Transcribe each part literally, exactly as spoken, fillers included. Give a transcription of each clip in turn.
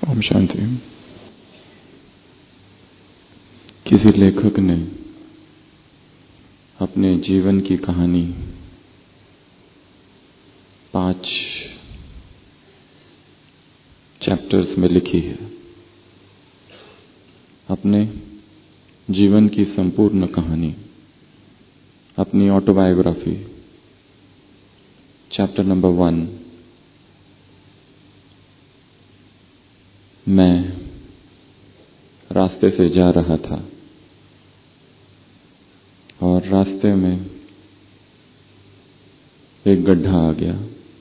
ओम शांति। किसी लेखक ने अपने जीवन की कहानी पांच चैप्टर्स में लिखी है। अपने जीवन की संपूर्ण कहानी, अपनी ऑटोबायोग्राफी। चैप्टर नंबर वन, मैं रास्ते से जा रहा था और रास्ते में एक गड्ढा आ गया।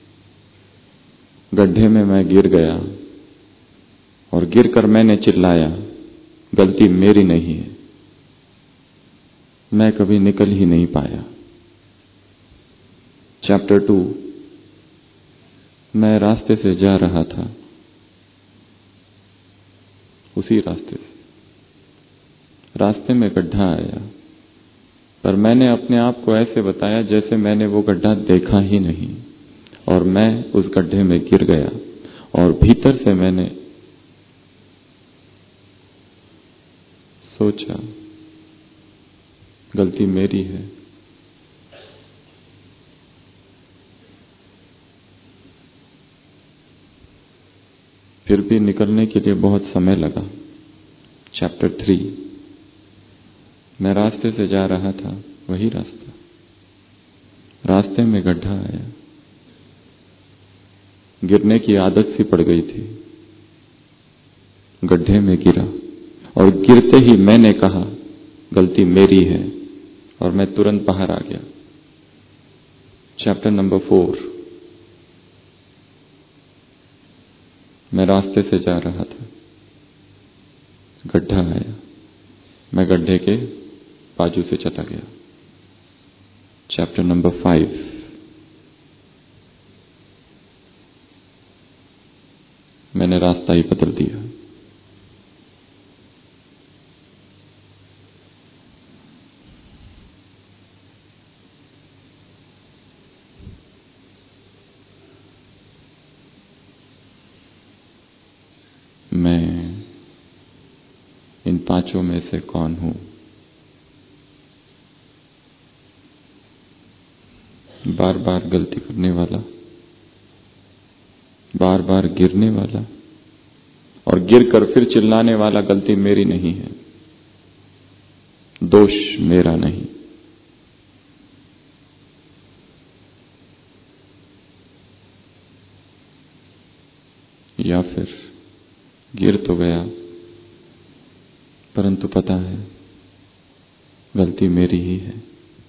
गड्ढे में मैं गिर गया और गिरकर मैंने चिल्लाया, गलती मेरी नहीं है, मैं कभी निकल ही नहीं पाया। चैप्टर टू, मैं रास्ते से जा रहा था, उसी रास्ते से रास्ते में गड्ढा आया, पर मैंने अपने आप को ऐसे बताया जैसे मैंने वो गड्ढा देखा ही नहीं, और मैं उस गड्ढे में गिर गया और भीतर से मैंने सोचा, गलती मेरी है। फिर भी निकलने के लिए बहुत समय लगा। चैप्टर थ्री, मैं रास्ते से जा रहा था, वही रास्ता, रास्ते में गड्ढा आया, गिरने की आदत सी पड़ गई थी, गड्ढे में गिरा और गिरते ही मैंने कहा, गलती मेरी है, और मैं तुरंत बाहर आ गया। चैप्टर नंबर फोर, मैं रास्ते से जा रहा था, गड्ढा आया, मैं गड्ढे के बाजू से चला गया। चैप्टर नंबर फाइव, मैंने रास्ता ही बदल दिया। मैं इन पांचों में से कौन हूं? बार बार गलती करने वाला, बार बार गिरने वाला और गिरकर फिर चिल्लाने वाला, गलती मेरी नहीं है, दोष मेरा नहीं। या फिर गिर तो गया, परंतु पता है गलती मेरी ही है।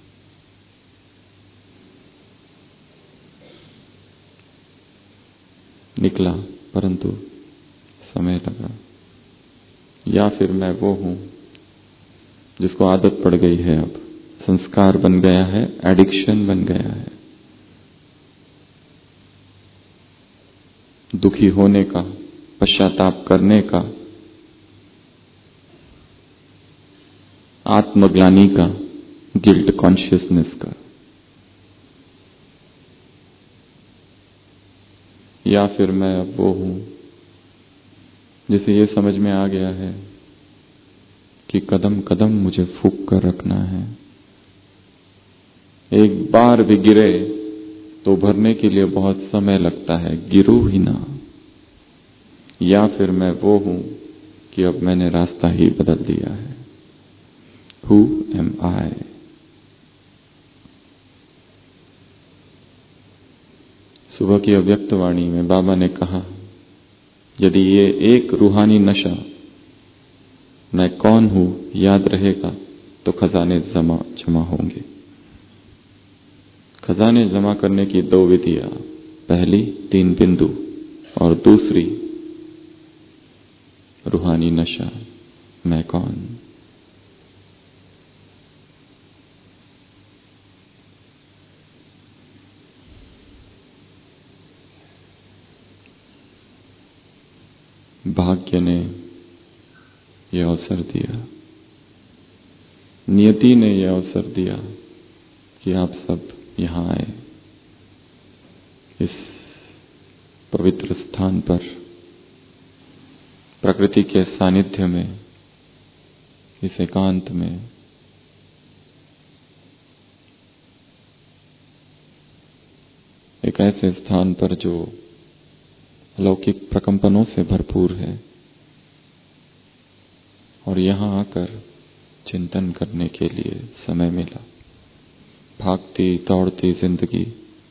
निकला, परंतु समय लगा। या फिर मैं वो हूं जिसको आदत पड़ गई है, अब संस्कार बन गया है, एडिक्शन बन गया है, दुखी होने का, पश्चाताप करने का, आत्मग्लानि का, गिल्ट कॉन्शियसनेस का। या फिर मैं अब वो हूं जिसे ये समझ में आ गया है कि कदम कदम मुझे फूंक कर रखना है, एक बार भी गिरे तो उभरने के लिए बहुत समय लगता है, गिरूं ही ना। या फिर मैं वो हूं कि अब मैंने रास्ता ही बदल दिया है। Who am I? सुबह की अव्यक्त वाणी में बाबा ने कहा, यदि ये एक रूहानी नशा, मैं कौन हूं, याद रहेगा तो खजाने जमा जमा होंगे। खजाने जमा करने की दो विधियां, पहली तीन बिंदु और दूसरी रूहानी नशा, मैं कौन। भाग्य ने यह अवसर दिया, नियति ने यह अवसर दिया कि आप सब यहां आए, इस पवित्र स्थान पर प्रकृति के सानिध्य में, इस एकांत में एक ऐसे स्थान पर जो अलौकिक प्रकंपनों से भरपूर है, और यहां आकर चिंतन करने के लिए समय मिला। भागती दौड़ती जिंदगी,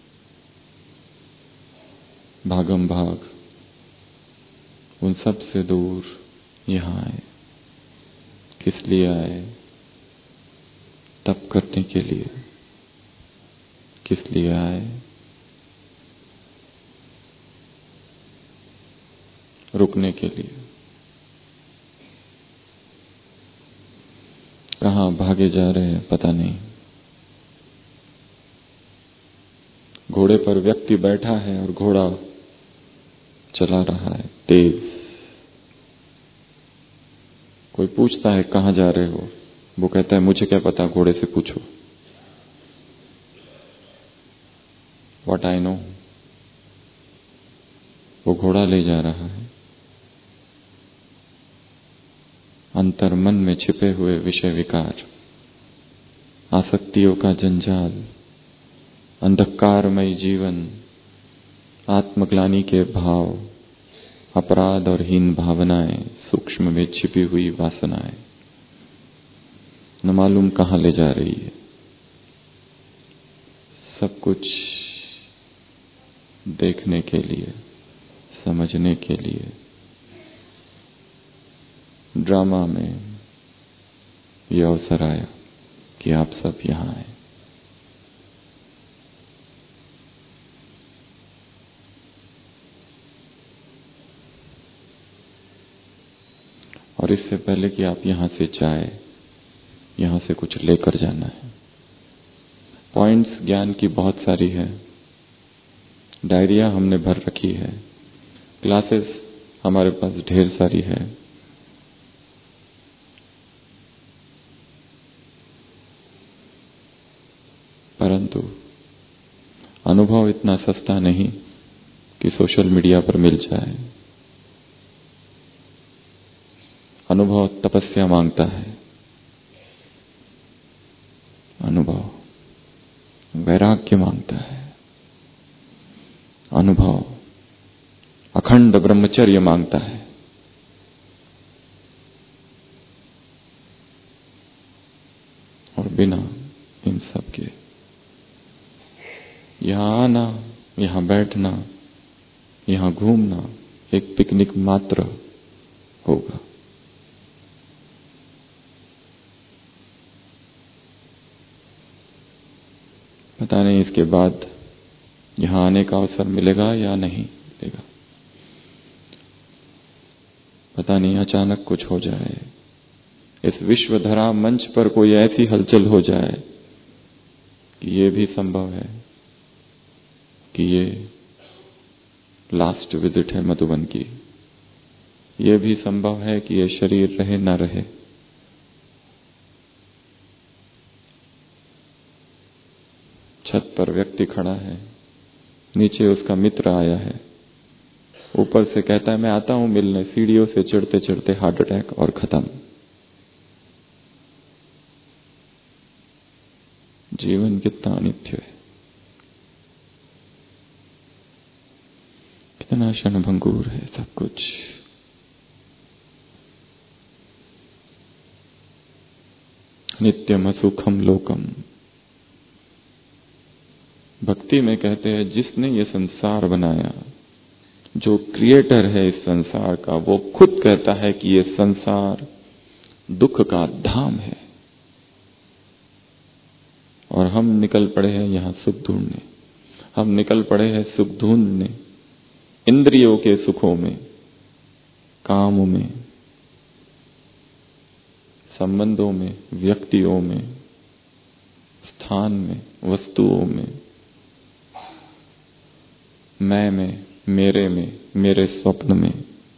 भागम भाग, उन सब से दूर यहां आए। किस लिए आए? तप करने के लिए। किस लिए आए? रुकने के लिए। कहां भागे जा रहे हैं पता नहीं। घोड़े पर व्यक्ति बैठा है और घोड़ा चला रहा है तेज। कोई पूछता है कहां जा रहे हो, वो कहता है मुझे क्या पता, घोड़े से पूछो। What I know. वो घोड़ा ले जा रहा है। अंतर मन में छिपे हुए विषय विकार, आसक्तियों का जंजाल, अंधकारमय जीवन, आत्मग्लानि के भाव, अपराध और हीन भावनाएं, सूक्ष्म में छिपी हुई वासनाएं, न मालूम कहां ले जा रही है। सब कुछ देखने के लिए, समझने के लिए ड्रामा में यह अवसर आया कि आप सब यहां आए। और इससे पहले कि आप यहां से जाए, यहां से कुछ लेकर जाना है। पॉइंट्स ज्ञान की बहुत सारी है, डायरिया हमने भर रखी है, क्लासेस हमारे पास ढेर सारी है, परंतु अनुभव इतना सस्ता नहीं कि सोशल मीडिया पर मिल जाए। अनुभव तपस्या मांगता है, अनुभव वैराग्य मांगता है, अनुभव अखंड ब्रह्मचर्य मांगता है। और बिना इन सब के यहां आना, यहां बैठना, यहां घूमना एक पिकनिक मात्र होगा। पता नहीं इसके बाद यहां आने का अवसर मिलेगा या नहीं मिलेगा। पता नहीं अचानक कुछ हो जाए, इस विश्वधरा मंच पर कोई ऐसी हलचल हो जाए कि ये भी संभव है कि ये लास्ट विजिट है मधुबन की। ये भी संभव है कि ये शरीर रहे ना रहे। छत पर व्यक्ति खड़ा है, नीचे उसका मित्र आया है, ऊपर से कहता है मैं आता हूं मिलने, सीढ़ियों से चढ़ते चढ़ते हार्ट अटैक और खत्म। जीवन कितना अनित्य है, कितना क्षणभंगुर है सब कुछ। नित्यम असुखम लोकम। भक्ति में कहते हैं जिसने ये संसार बनाया, जो क्रिएटर है इस संसार का, वो खुद कहता है कि ये संसार दुख का धाम है और हम निकल पड़े हैं यहां सुख ढूंढने। हम निकल पड़े हैं सुख ढूंढने इंद्रियों के सुखों में, काम में, संबंधों में, व्यक्तियों में, स्थान में, वस्तुओं में, मैं में, मेरे में, मेरे स्वप्न में।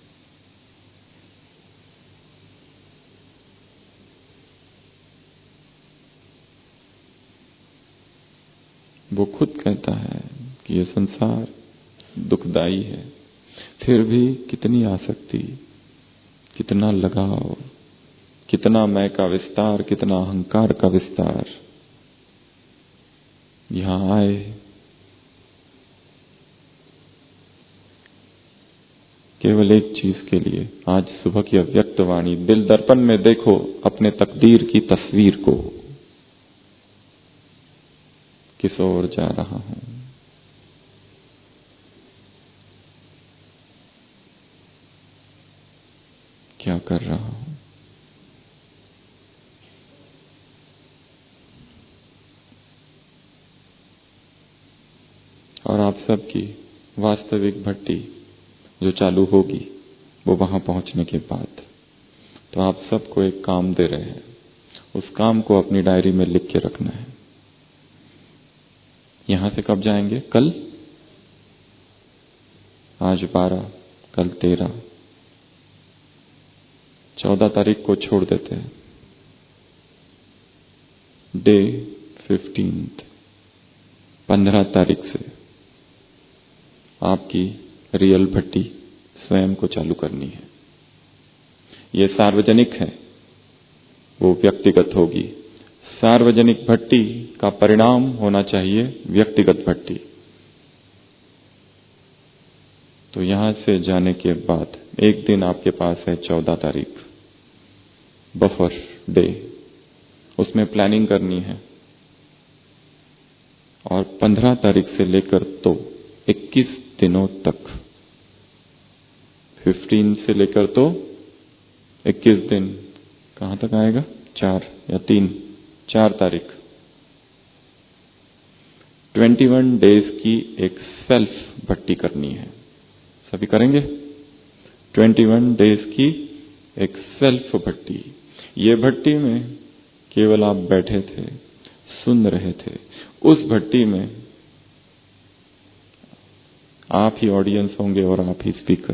वो खुद कहता है कि ये संसार दुखदाई है, फिर भी कितनी आसक्ति, कितना लगाव, कितना मैं का विस्तार, कितना अहंकार का विस्तार। यहां आए, केवल एक चीज के लिए, आज सुबह की अव्यक्त वाणी। दिल दर्पण में देखो अपने तकदीर की तस्वीर को, किस ओर जा रहा हूं, क्या कर रहा हूं। और आप सबकी वास्तविक भट्टी जो चालू होगी वो वहां पहुंचने के बाद, तो आप सबको एक काम दे रहे हैं, उस काम को अपनी डायरी में लिख के रखना है। यहां से कब जाएंगे? कल। आज बारह, कल तेरह, चौदह तारीख को छोड़ देते हैं। डे फिफ्टींथ, पंद्रह तारीख से आपकी रियल भट्टी स्वयं को चालू करनी है। ये सार्वजनिक है, वो व्यक्तिगत होगी। सार्वजनिक भट्टी का परिणाम होना चाहिए व्यक्तिगत भट्टी। तो यहां से जाने के बाद एक दिन आपके पास है, चौदह तारीख, बफर डे, उसमें प्लानिंग करनी है। और पंद्रह तारीख से लेकर तो इक्कीस दिनों तक, फिफ्टीन से लेकर तो इक्कीस दिन, कहां तक आएगा? चार या तीन, चार तारीख, ट्वेंटी वन डेज की एक सेल्फ भट्टी करनी है। सभी करेंगे? ट्वेंटी वन डेज की एक सेल्फ भट्टी। ये भट्टी में केवल आप बैठे थे, सुन रहे थे। उस भट्टी में आप ही ऑडियंस होंगे और आप ही स्पीकर।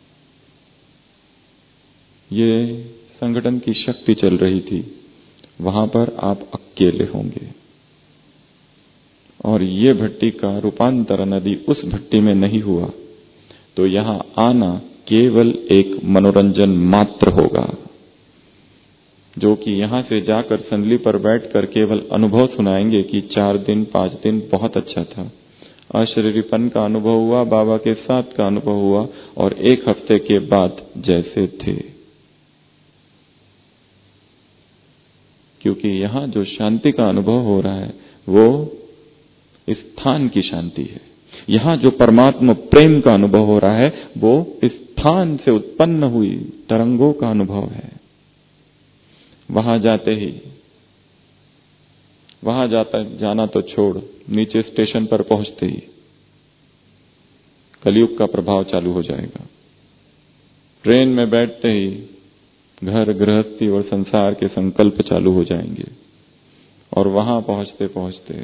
ये संगठन की शक्ति चल रही थी, वहां पर आप अकेले होंगे। और ये भट्टी का रूपांतरण यदि उस भट्टी में नहीं हुआ तो यहां आना केवल एक मनोरंजन मात्र होगा, जो कि यहां से जाकर संदली पर बैठकर केवल अनुभव सुनाएंगे कि चार दिन पांच दिन बहुत अच्छा था, अशरीरीपन का अनुभव हुआ, बाबा के साथ का अनुभव हुआ, और एक हफ्ते के बाद जैसे थे। क्योंकि यहां जो शांति का अनुभव हो रहा है वो स्थान की शांति है। यहां जो परमात्मा प्रेम का अनुभव हो रहा है वो स्थान से उत्पन्न हुई तरंगों का अनुभव है। वहां जाते ही, वहां जाता जाना तो छोड़, नीचे स्टेशन पर पहुंचते ही कलयुग का प्रभाव चालू हो जाएगा। ट्रेन में बैठते ही घर, गृहस्थी और संसार के संकल्प चालू हो जाएंगे। और वहां पहुंचते पहुंचते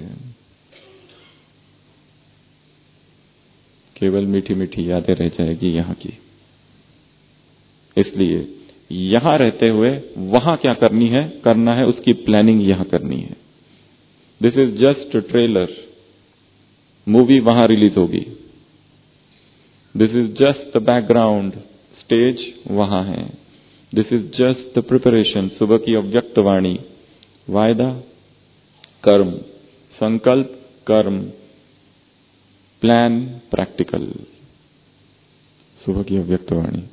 केवल मीठी मीठी यादें रह जाएगी यहां की। इसलिए यहां रहते हुए वहां क्या करनी है, करना है, उसकी प्लानिंग यहां करनी है। This is just trailer, movie वहां रिलीज होगी। This is just the background, stage वहां है। This is just the preparation. सुबह की अव्यक्त वाणी, वायदा, कर्म, संकल्प, कर्म, प्लान, प्रैक्टिकल। सुबह की अव्यक्त वाणी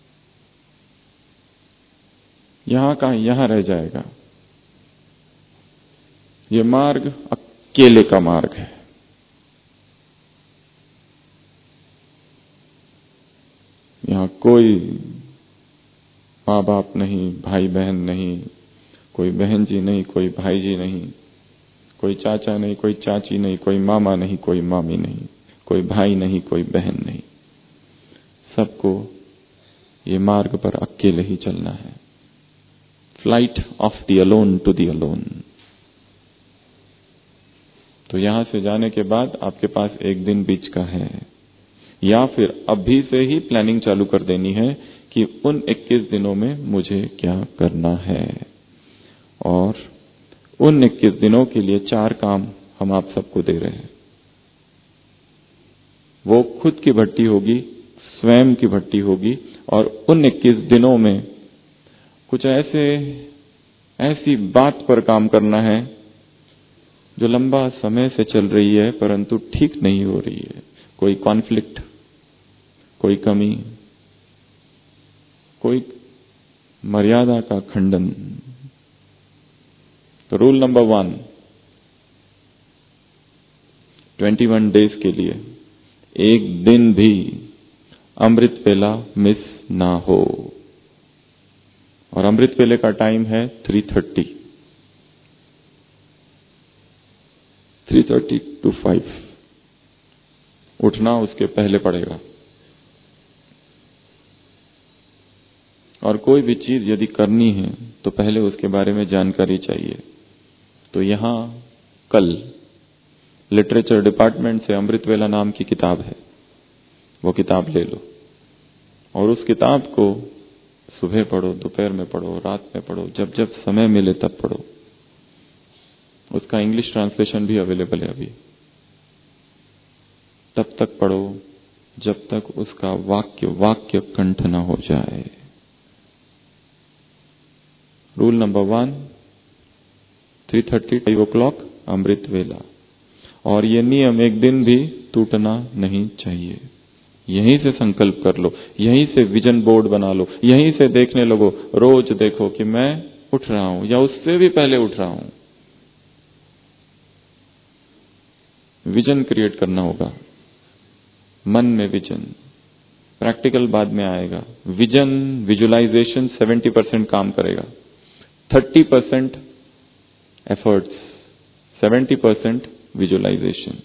यहां का यहां रह जाएगा। ये मार्ग अकेले का मार्ग है। यहां कोई माँ बाप नहीं, भाई बहन नहीं, कोई बहन जी नहीं, कोई भाई जी नहीं, कोई चाचा नहीं, कोई चाची नहीं, कोई मामा नहीं, कोई मामी नहीं, कोई भाई नहीं, कोई बहन नहीं। सबको ये मार्ग पर अकेले ही चलना है। Flight of the alone to the alone. तो यहां से जाने के बाद आपके पास एक दिन बीच का है, या फिर अभी से ही प्लानिंग चालू कर देनी है कि उन इक्कीस दिनों में मुझे क्या करना है। और उन इक्कीस दिनों के लिए चार काम हम आप सबको दे रहे हैं। वो खुद की भट्टी होगी, स्वयं की भट्टी होगी, और उन इक्कीस दिनों में कुछ ऐसे ऐसी बात पर काम करना है जो लंबा समय से चल रही है परंतु ठीक नहीं हो रही है। कोई कॉन्फ्लिक्ट, कोई कमी, कोई मर्यादा का खंडन। तो rule number one, twenty one days के लिए एक दिन भी अमृत वेला मिस ना हो। और अमृत वेले का टाइम है three thirty three thirty to five. उठना उसके पहले पड़ेगा। और कोई भी चीज यदि करनी है तो पहले उसके बारे में जानकारी चाहिए। तो यहां कल लिटरेचर डिपार्टमेंट से अमृत वेला नाम की किताब है, वो किताब ले लो और उस किताब को सुबह पढ़ो, दोपहर में पढ़ो, रात में पढ़ो, जब जब समय मिले तब पढ़ो। उसका इंग्लिश ट्रांसलेशन भी अवेलेबल है अभी। तब तक पढ़ो जब तक उसका वाक्य वाक्य कंठ न हो जाए। Rule number one, three thirty five o'clock अमृत वेला। और ये नियम एक दिन भी टूटना नहीं चाहिए। यहीं से संकल्प कर लो, यहीं से विजन बोर्ड बना लो, यहीं से देखने लगो। रोज देखो कि मैं उठ रहा हूं या उससे भी पहले उठ रहा हूं। विजन क्रिएट करना होगा, मन में विजन। प्रैक्टिकल बाद में आएगा। विजन विजुअलाइजेशन सेवेंटी परसेंट काम करेगा, thirty percent efforts, seventy percent visualisation.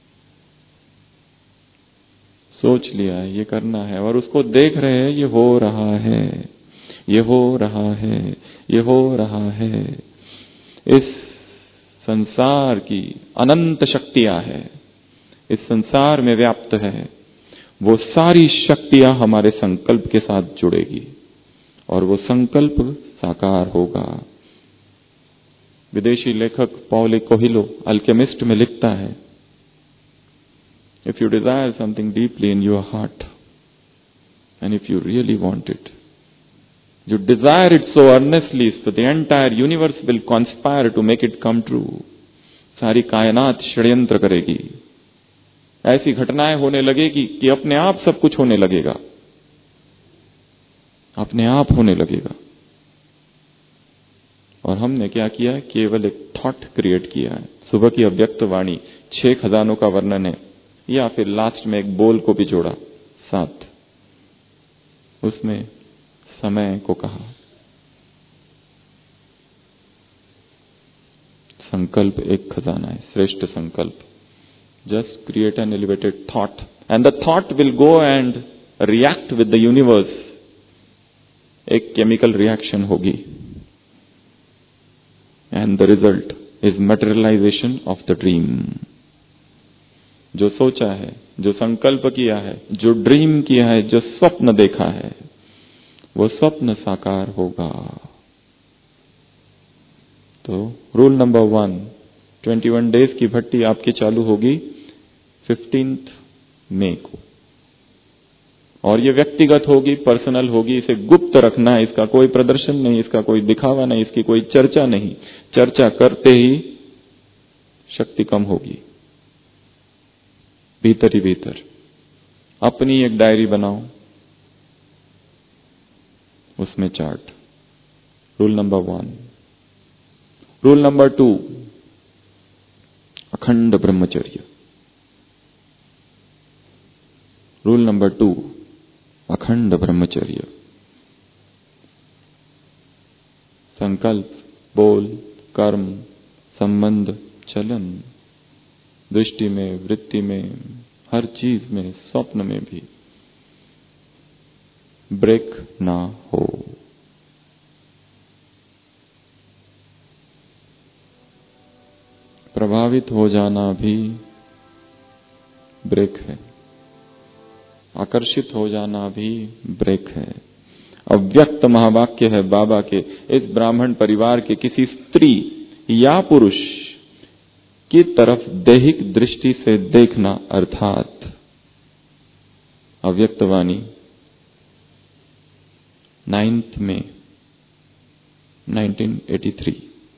सोच लिया है, ये करना है और उसको देख रहे हैं, ये हो रहा है, ये हो रहा है, ये हो रहा है। इस संसार की अनंत शक्तियां हैं, इस संसार में व्याप्त है। वो सारी शक्तियां हमारे संकल्प के साथ जुड़ेगी और वो संकल्प साकार होगा। विदेशी लेखक पॉल कोहिलो अल्केमिस्ट में लिखता है, if you desire something deeply in your heart and if you really want it, you desire it so earnestly so the entire universe will conspire to make it come true. सारी कायनात षड्यंत्र करेगी, ऐसी घटनाएं होने लगेगी कि अपने आप सब कुछ होने लगेगा, अपने आप होने लगेगा। और हमने क्या किया? केवल एक थॉट क्रिएट किया है। सुबह की अव्यक्त वाणी छह खजानों का वर्णन है, या फिर लास्ट में एक बोल को भी जोड़ा साथ, उसमें समय को कहा। संकल्प एक खजाना है, श्रेष्ठ संकल्प। Just create an elevated thought and the thought will go and react with the universe. एक केमिकल रिएक्शन होगी and the result is materialisation of the dream. जो सोचा है, जो संकल्प किया है, जो ड्रीम किया है, जो स्वप्न देखा है, वो स्वप्न साकार होगा। तो rule number one, twenty one days की भट्टी आपकी चालू होगी फिफ्टींथ मई को। और ये व्यक्तिगत होगी, पर्सनल होगी। इसे गुप्त रखना है, इसका कोई प्रदर्शन नहीं, इसका कोई दिखावा नहीं, इसकी कोई चर्चा नहीं। चर्चा करते ही शक्ति कम होगी। भीतर ही भीतर अपनी एक डायरी बनाओ, उसमें chart. Rule number one. Rule number two, अखंड ब्रह्मचर्य। रूल नंबर टू, अखंड ब्रह्मचर्य। संकल्प, बोल, कर्म, संबंध, चलन, दृष्टि में, वृत्ति में, हर चीज में, स्वप्न में भी ब्रेक ना हो। प्रभावित हो जाना भी ब्रेक है, आकर्षित हो जाना भी ब्रेक है। अव्यक्त महावाक्य है बाबा के, इस ब्राह्मण परिवार के किसी स्त्री या पुरुष की तरफ दैहिक दृष्टि से देखना, अर्थात अव्यक्तवाणी नाइन्थ में नाइनटीन एटी थ्री।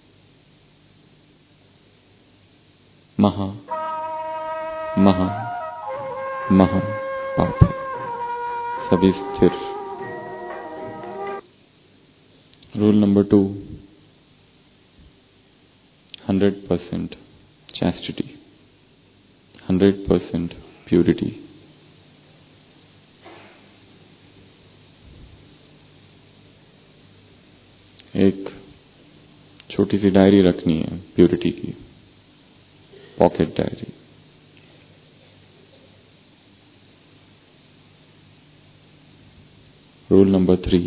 महा महा महा पाप है, सभी स्थिर। Rule number two, hundred percent chastity, hundred percent purity. एक छोटी सी डायरी रखनी है प्यूरिटी की, pocket diary. Rule number three,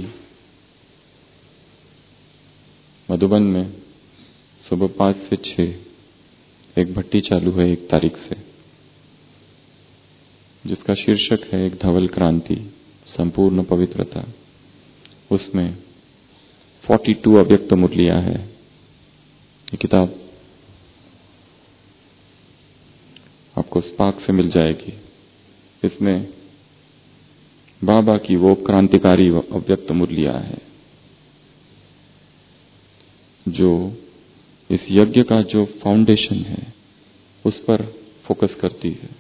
Madhuban में सुबह पांच से छह एक भट्टी चालू है एक तारीख से, जिसका शीर्षक है एक धवल क्रांति, संपूर्ण पवित्रता। उसमें बयालीस अव्यक्त मुरलियां है। ये किताब आपको स्पार्क से मिल जाएगी। इसमें बाबा की वो क्रांतिकारी अव्यक्त मुरलियां है जो इस यज्ञ का जो फाउंडेशन है उस पर फोकस करती है।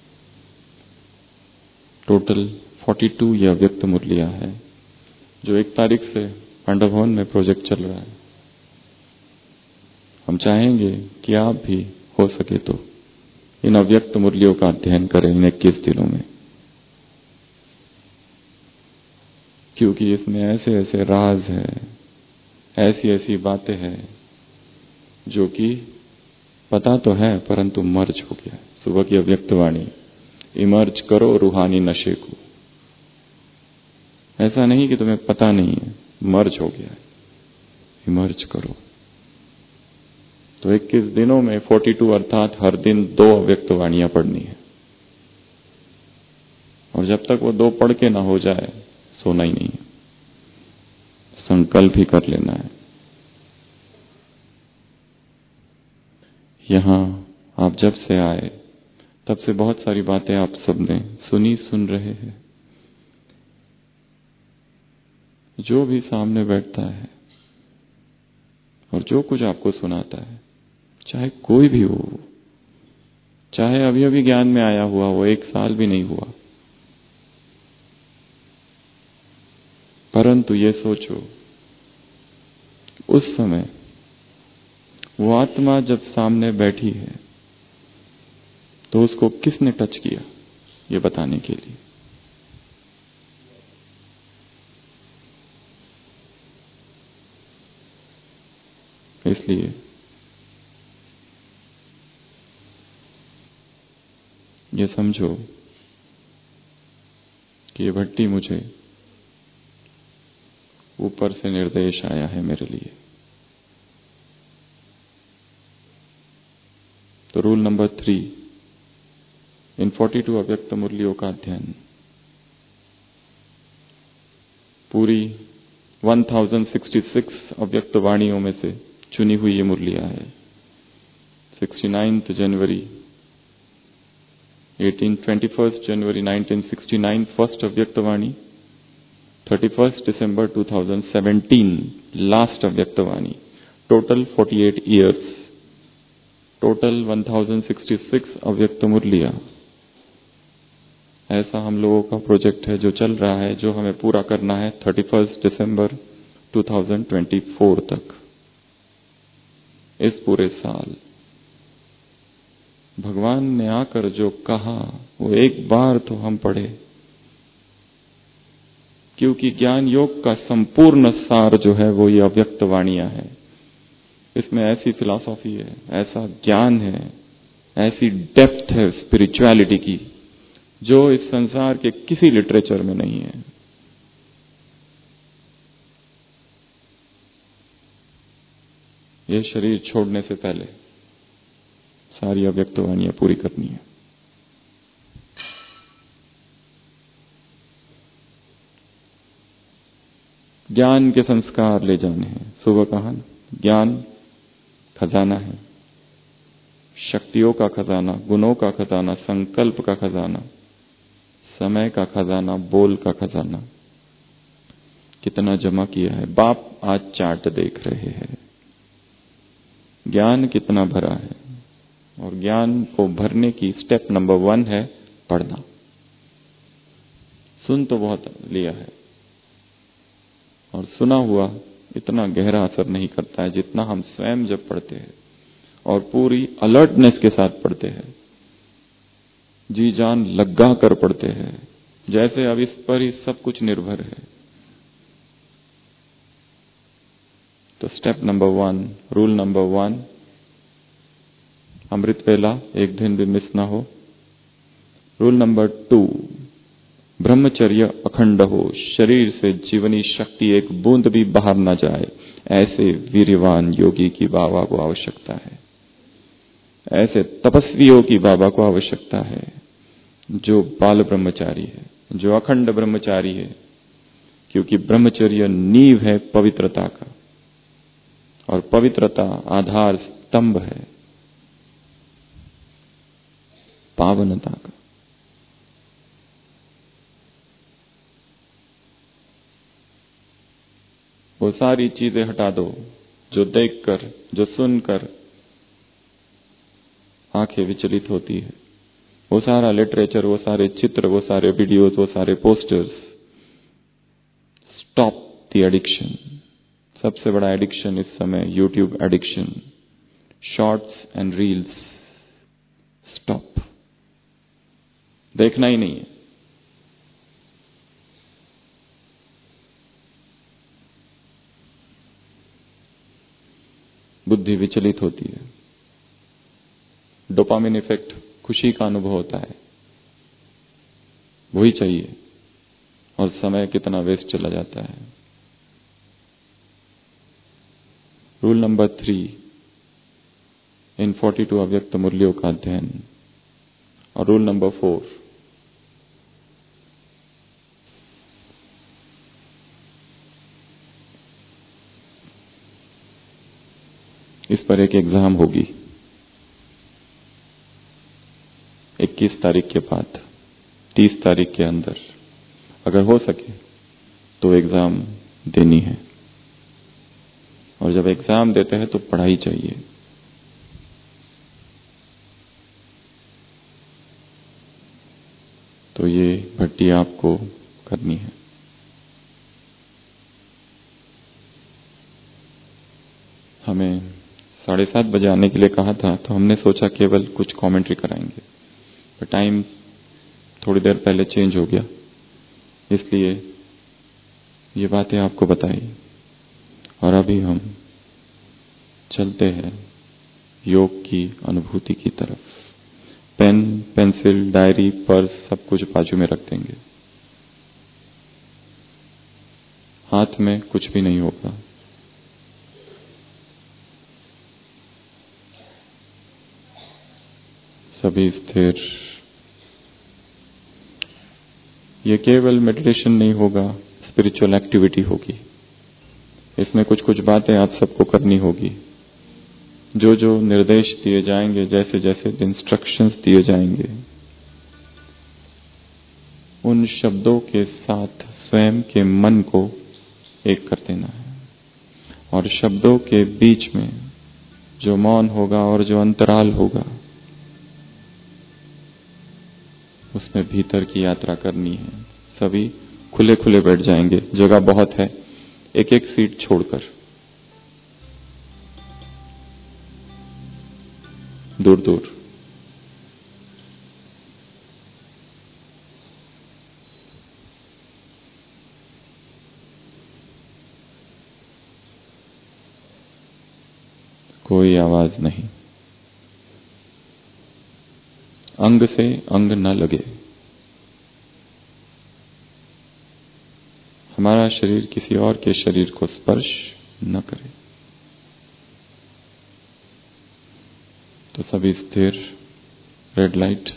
टोटल बयालीस ये अव्यक्त मुरलियां है जो एक तारीख से पांडव भवन में प्रोजेक्ट चल रहा है। हम चाहेंगे कि आप भी हो सके तो इन अव्यक्त मुरलियों का अध्ययन करें इन इक्कीस दिनों में, क्योंकि इसमें ऐसे ऐसे राज हैं, ऐसी ऐसी बातें हैं जो कि पता तो है परंतु मर्ज हो गया। सुबह की अव्यक्त वाणी, इमर्ज करो रूहानी नशे को। ऐसा नहीं कि तुम्हें पता नहीं है, मर्ज हो गया है, इमर्ज करो। तो इक्कीस दिनों में बयालीस अर्थात हर दिन दो अव्यक्त वाणियां पढ़नी है, और जब तक वो दो पढ़ के ना हो जाए सोना ही नहीं है, संकल्प ही कर लेना है। यहां आप जब से आए तब से बहुत सारी बातें आप सबने सुनी, सुन रहे हैं। जो भी सामने बैठता है और जो कुछ आपको सुनाता है, चाहे कोई भी हो, चाहे अभी अभी ज्ञान में आया हुआ हो, एक साल भी नहीं हुआ, परंतु ये सोचो उस समय वो आत्मा जब सामने बैठी है तो उसको किसने टच किया, ये बताने के लिए। इसलिए ये समझो कि ये भट्टी मुझे ऊपर से निर्देश आया है मेरे लिए। तो रूल नंबर थ्री, इन बयालीस अव्यक्त मुरलियों का अध्ययन पूरी एक हज़ार छियासठ अव्यक्त वाणियों में से चुनी हुई ये मुरलियां है। उनहत्तर जनवरी इक्कीस जनवरी नाइनटीन सिक्सटी नाइन फर्स्ट अव्यक्त वाणी, इकतीस दिसंबर दो हज़ार सत्रह लास्ट अव्यक्त वाणी। टोटल अड़तालीस इयर्स, टोटल एक हज़ार छियासठ अव्यक्त मुरलियां। ऐसा हम लोगों का प्रोजेक्ट है जो चल रहा है, जो हमें पूरा करना है इकतीस दिसंबर दो हज़ार चौबीस तक। इस पूरे साल भगवान ने आकर जो कहा वो एक बार तो हम पढ़े, क्योंकि ज्ञान योग का संपूर्ण सार जो है वो ये अव्यक्त वाणियां है। इसमें ऐसी फिलॉसफी है, ऐसा ज्ञान है, ऐसी डेप्थ है स्पिरिचुअलिटी की जो इस संसार के किसी लिटरेचर में नहीं है। ये शरीर छोड़ने से पहले सारी अव्यक्त वाणियां पूरी करनी है। ज्ञान के संस्कार ले जाने हैं। सुबह कहा ज्ञान खजाना है, शक्तियों का खजाना, गुणों का खजाना, संकल्प का खजाना, समय का खजाना, बोल का खजाना। कितना जमा किया है। बाप आज चार्ट देख रहे हैं, ज्ञान कितना भरा है, और ज्ञान को भरने की स्टेप नंबर वन है पढ़ना। सुन तो बहुत लिया है, और सुना हुआ इतना गहरा असर नहीं करता है जितना हम स्वयं जब पढ़ते हैं और पूरी अलर्टनेस के साथ पढ़ते हैं, जी जान लगा कर पढ़ते हैं, जैसे अब इस पर ही सब कुछ निर्भर है। तो step number one, rule number one, अमृत वेला एक दिन भी मिस ना हो। रूल नंबर टू, ब्रह्मचर्य अखंड हो, शरीर से जीवनी शक्ति एक बूंद भी बाहर ना जाए, ऐसे वीर्यवान योगी की बाबा को आवश्यकता है। ऐसे तपस्वियों की बाबा को आवश्यकता है, जो बाल ब्रह्मचारी है, जो अखंड ब्रह्मचारी है, क्योंकि ब्रह्मचर्य नींव है पवित्रता का, और पवित्रता आधार स्तंभ है पावनता का। वो सारी चीजें हटा दो जो देखकर, जो सुनकर आंखें विचलित होती है। वो सारा लिटरेचर, वो सारे चित्र, वो सारे वीडियोस, वो सारे पोस्टर्स। Stop the addiction. सबसे बड़ा एडिक्शन इस समय YouTube addiction, shorts and reels. Stop, देखना ही नहीं है। बुद्धि विचलित होती है, डोपामिन इफेक्ट, खुशी का अनुभव होता है, वही चाहिए, और समय कितना वेस्ट चला जाता है। Rule number three, in forty two अव्यक्त मूल्यों का अध्ययन। और रूल नंबर फोर, इस पर एक एग्जाम होगी इक्कीस तारीख के बाद, तीस तारीख के अंदर। अगर हो सके तो एग्जाम देनी है, और जब एग्जाम देते हैं तो पढ़ाई चाहिए। तो ये भट्टी आपको करनी है। हमें साढ़े सात बजे आने के लिए कहा था, तो हमने सोचा केवल कुछ कमेंट्री कराएंगे, पर टाइम थोड़ी देर पहले चेंज हो गया, इसलिए ये बातें आपको बताई। और अभी हम चलते हैं योग की अनुभूति की तरफ। पेन, पेंसिल, डायरी, पर्स सब कुछ बाजू में रख देंगे। हाथ में कुछ भी नहीं होगा। सभी स्थिर। ये केवल मेडिटेशन नहीं होगा, स्पिरिचुअल एक्टिविटी होगी। इसमें कुछ कुछ बातें आप सबको करनी होगी। जो जो निर्देश दिए जाएंगे, जैसे जैसे इंस्ट्रक्शंस दिए जाएंगे, उन शब्दों के साथ स्वयं के मन को एक कर देना है। और शब्दों के बीच में जो मौन होगा और जो अंतराल होगा, उसमें भीतर की यात्रा करनी है। सभी खुले खुले बैठ जाएंगे, जगह बहुत है, एक एक सीट छोड़कर, दूर दूर। कोई आवाज नहीं, अंग से अंग न लगे। हमारा शरीर किसी और के शरीर को स्पर्श न करे। तो सभी स्थिर। Red light.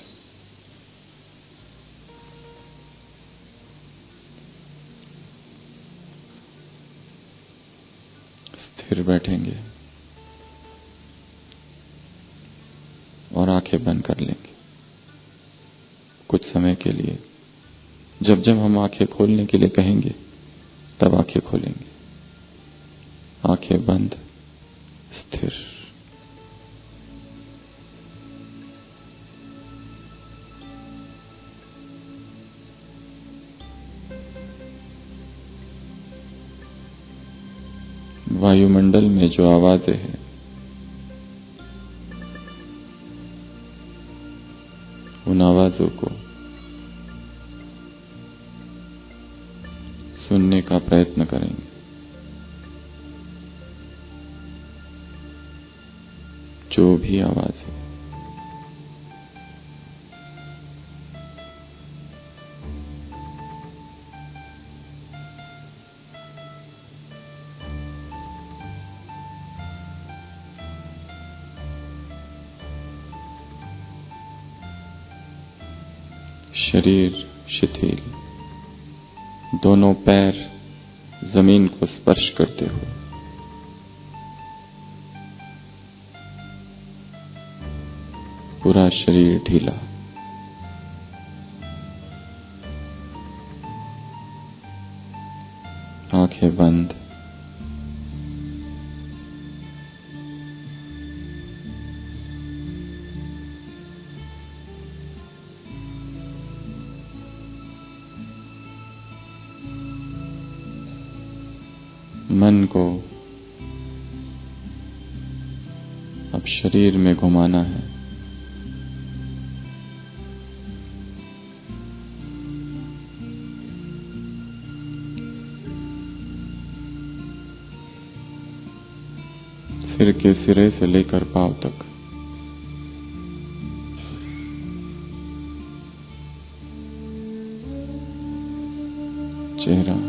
स्थिर बैठेंगे और आंखें बंद कर लेंगे कुछ समय के लिए। जब जब हम आंखें खोलने के लिए कहेंगे तब आंखें खोलेंगे। आंखें बंद, स्थिर। वायुमंडल में जो आवाजें हैं, उन आवाजों को सुनने का प्रयत्न करेंगे। जो भी आवाज है, शरीर शिथिल, दोनों पैर जमीन को स्पर्श करते हुए, पूरा शरीर ढीला। आंखें बंद। मन को अब शरीर में घुमाना है। सिर के सिरे से लेकर पांव तक। चेहरा,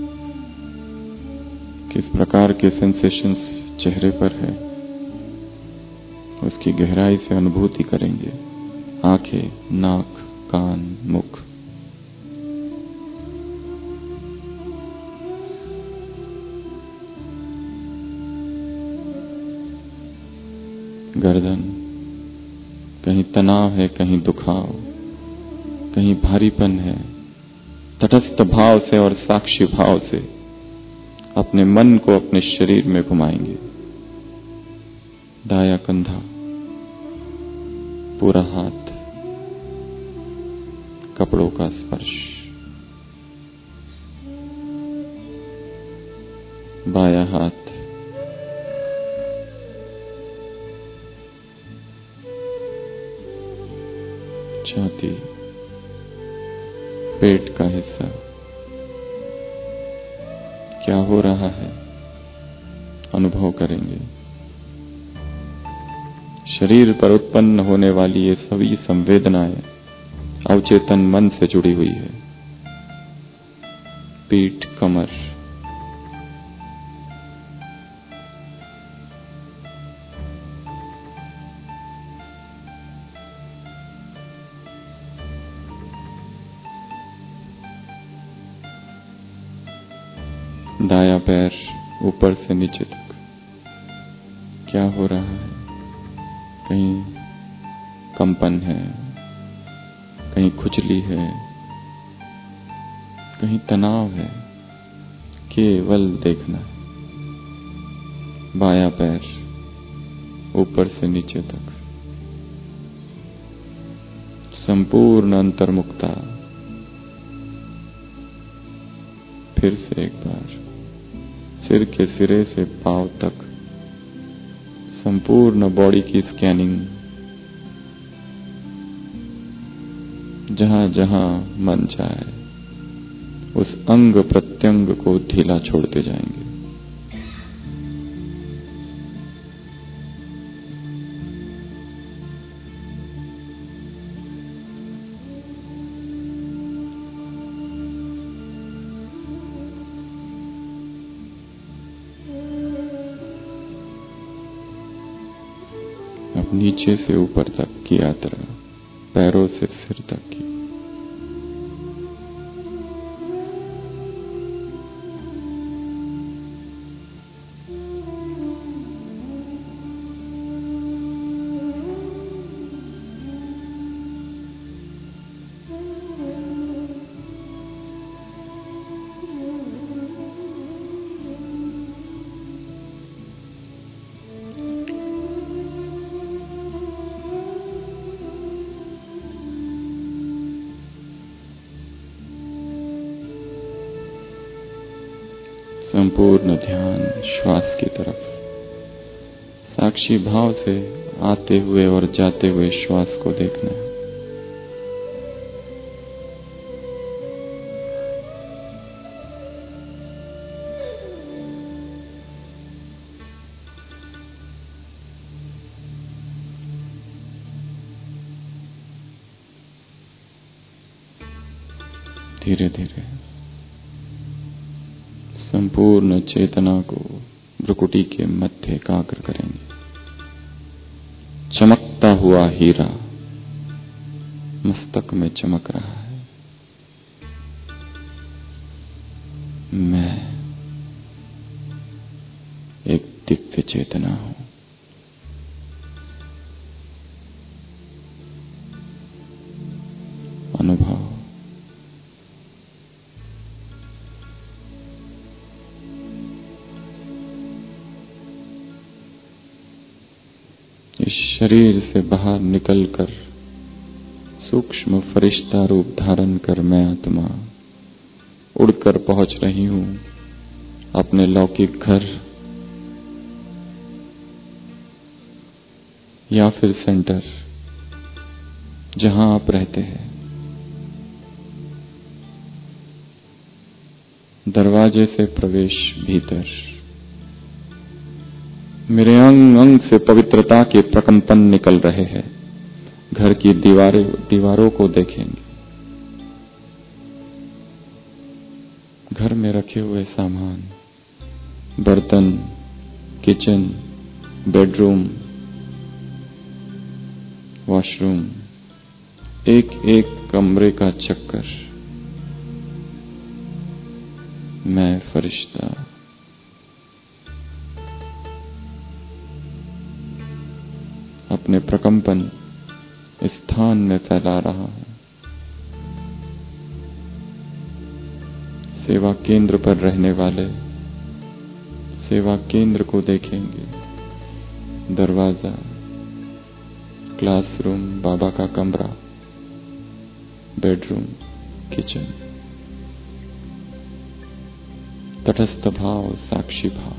किस प्रकार के सेंसेशंस चेहरे पर है, उसकी गहराई से अनुभूति करेंगे। आंखें, नाक, कान, मुख। गर्दन, कहीं तनाव है, कहीं दुखाव, कहीं भारीपन है। तटस्थ भाव से और साक्षी भाव से अपने मन को अपने शरीर में घुमाएंगे। दाया कंधा, पूरा हाथ, कपड़ों का स्पर्श। बाया हाथ, छाती, पेट का हिस्सा। क्या हो रहा है अनुभव करेंगे। शरीर पर उत्पन्न होने वाली ये सभी संवेदनाएं अवचेतन मन से जुड़ी हुई है। पीठ, कमर, दाया पैर ऊपर से नीचे तक। क्या हो रहा है। कहीं कंपन है, कहीं खुजली है, कहीं तनाव है। केवल देखना है। बाया पैर ऊपर से नीचे तक, संपूर्ण अंतर्मुखता। फिर से एक बार सिर के सिरे से पांव तक संपूर्ण बॉडी की स्कैनिंग। जहां जहां मन चाहे उस अंग प्रत्यंग को ढीला छोड़ते जाएंगे। अब नीचे से ऊपर तक की यात्रा, पैरों से सिर तक की। संपूर्ण ध्यान श्वास की तरफ, साक्षी भाव से आते हुए और जाते हुए श्वास को देखना। धीरे धीरे संपूर्ण चेतना को भ्रुकुटी के मध्य एकाग्र करेंगे। चमकता हुआ हीरा मस्तक में चमक रहा है। मैं एक दिव्य चेतना हूं। अनुभव इस शरीर से बाहर निकलकर सूक्ष्म फरिश्ता रूप धारण कर मैं आत्मा उड़कर पहुंच रही हूं अपने लौकिक घर या फिर सेंटर जहां आप रहते हैं। दरवाजे से प्रवेश भीतर मेरे अंग अंग से पवित्रता के प्रकंपन निकल रहे हैं। घर की दीवारें दीवारों को देखेंगे। घर में रखे हुए सामान, बर्तन, किचन, बेडरूम, वॉशरूम, एक एक कमरे का चक्कर। मैं फरिश्ता अपने प्रकंपन स्थान में फैला रहा हूं। सेवा केंद्र पर रहने वाले सेवा केंद्र को देखेंगे। दरवाजा, क्लासरूम, बाबा का कमरा, बेडरूम, किचन। तटस्थ भाव, साक्षी भाव।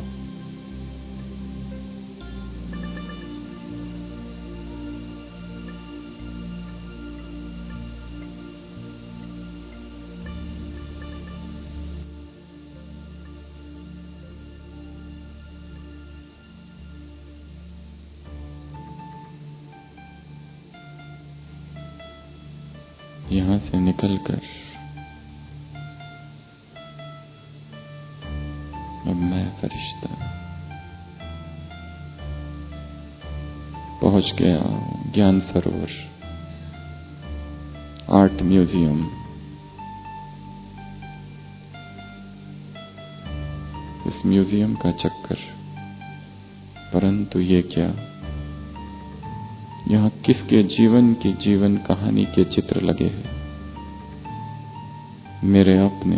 यहां से निकलकर अब मैं फरिश्ता पहुंच गया ज्ञान सरोवर आर्ट म्यूजियम। इस म्यूजियम का चक्कर, परंतु ये क्या, यहां किसके जीवन की जीवन कहानी के चित्र लगे हैं। मेरे अपने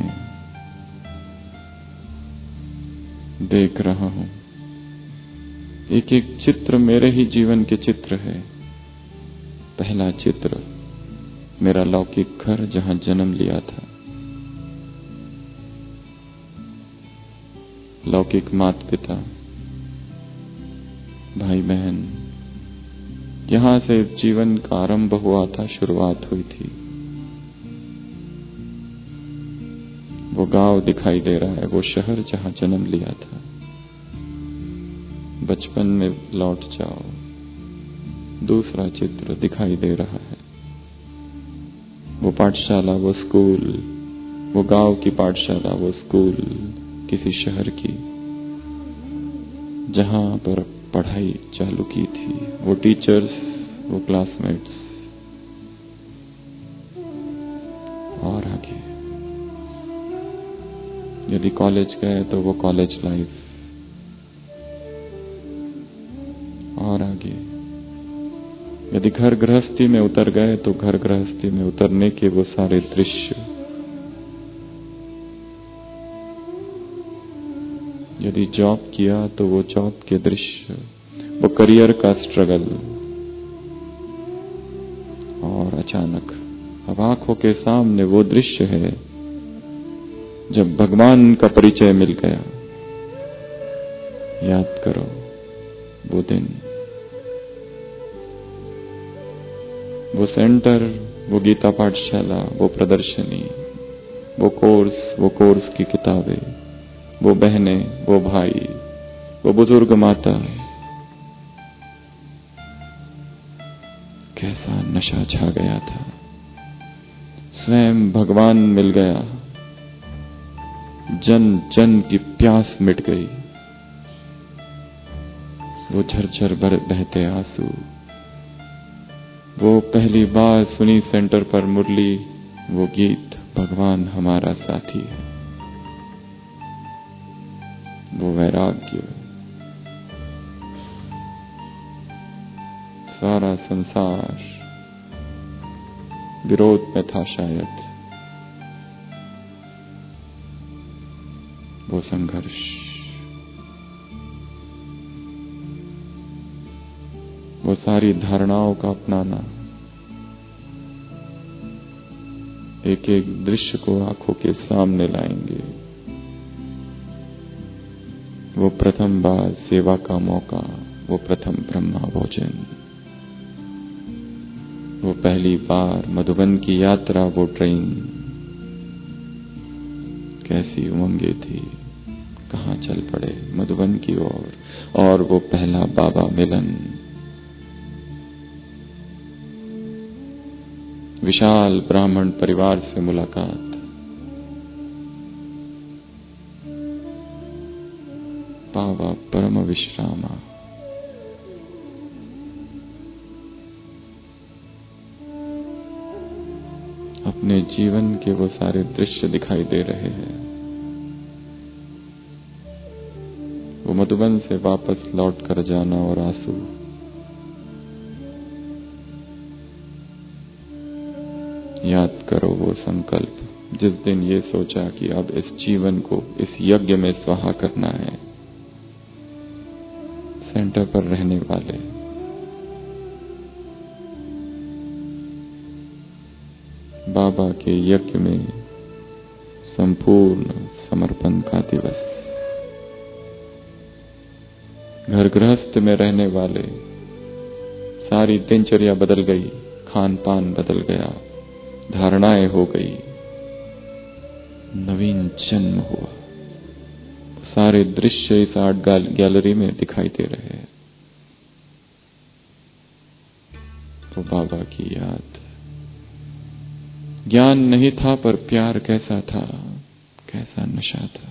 देख रहा हूं। एक एक चित्र मेरे ही जीवन के चित्र है। पहला चित्र मेरा लौकिक घर जहां जन्म लिया था। लौकिक माता पिता, भाई बहन, यहां से जीवन का आरंभ हुआ था, शुरुआत हुई थी। वो गांव दिखाई दे रहा है, वो शहर जहां जन्म लिया था। बचपन में लौट जाओ, दूसरा चित्र दिखाई दे रहा है। वो पाठशाला, वो स्कूल, वो गांव की पाठशाला, वो स्कूल किसी शहर की जहां पर पढ़ाई चालू की थी। वो टीचर्स, वो क्लासमेट्स, और आगे यदि कॉलेज गए तो वो कॉलेज लाइफ, और आगे यदि घर गृहस्थी में उतर गए तो घर गृहस्थी में उतरने के वो सारे दृश्य। यदि जॉब किया तो वो जॉब के दृश्य, वो करियर का स्ट्रगल। और अचानक अब आंखों के सामने वो दृश्य है जब भगवान का परिचय मिल गया। याद करो वो दिन, वो सेंटर, वो गीता पाठशाला, वो प्रदर्शनी, वो कोर्स, वो कोर्स की किताबें, वो बहनें, वो भाई, वो बुजुर्ग माता। कैसा नशा छा गया था, स्वयं भगवान मिल गया, जन जन की प्यास मिट गई। वो झरझर भर बहते आंसू, वो पहली बार सुनी सेंटर पर मुरली, वो गीत भगवान हमारा साथी है, वो वैराग्य। सारा संसार विरोध में था शायद, वो संघर्ष, वो सारी धारणाओं का अपनाना, एक एक दृश्य को आंखों के सामने लाएंगे। वो प्रथम बार सेवा का मौका, वो प्रथम ब्रह्मा भोजन, वो पहली बार मधुबन की यात्रा, वो ट्रेन। कैसी उमंगे थी, कहाँ चल पड़े मधुबन की ओर, और, और वो पहला बाबा मिलन। विशाल ब्राह्मण परिवार से मुलाकात, बाबा परम विश्रामा। अपने जीवन के वो सारे दृश्य दिखाई दे रहे हैं। वो मधुबन से वापस लौट कर जाना और आंसू, याद करो वो संकल्प जिस दिन ये सोचा कि अब इस जीवन को इस यज्ञ में स्वाहा करना है। सेंटर पर रहने वाले बाबा के यज्ञ में संपूर्ण समर्पण का दिवस। घर गृहस्थ में रहने वाले, सारी दिनचर्या बदल गई, खान पान बदल गया, धारणाएं हो गई, नवीन जन्म हुआ। सारे दृश्य इस आर्ट गैलरी में दिखाई दे रहे हैं। तो बाबा की याद, ज्ञान नहीं था पर प्यार कैसा था, कैसा नशा था।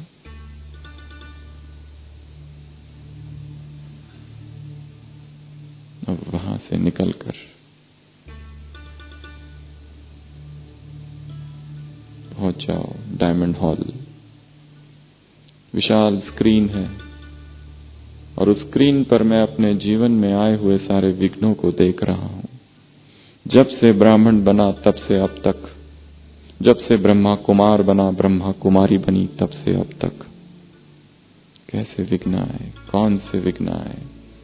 अब वहां से निकलकर पहुंच जाओ डायमंड हॉल। विशाल स्क्रीन है और उस स्क्रीन पर मैं अपने जीवन में आए हुए सारे विघ्नों को देख रहा हूं। जब से ब्राह्मण बना तब से अब तक, जब से ब्रह्मा कुमार बना, ब्रह्मा कुमारी बनी, तब से अब तक कैसे विघ्न आए, कौन से विघ्न आए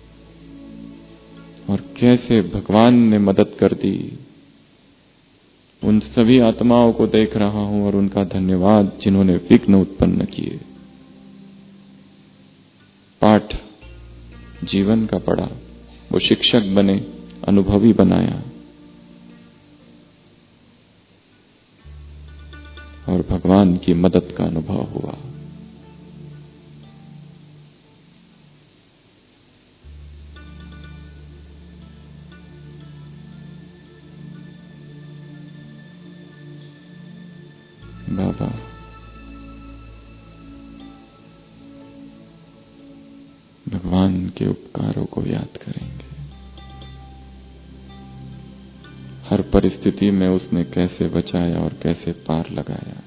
और कैसे भगवान ने मदद कर दी। उन सभी आत्माओं को देख रहा हूं और उनका धन्यवाद जिन्होंने विघ्न उत्पन्न किए। पाठ जीवन का पढ़ा, वो शिक्षक बने, अनुभवी बनाया और भगवान की मदद का अनुभव हुआ। बाबा भगवान के उपकारों को याद करेंगे। हर परिस्थिति में उसने कैसे बचाया और कैसे पार लगाया।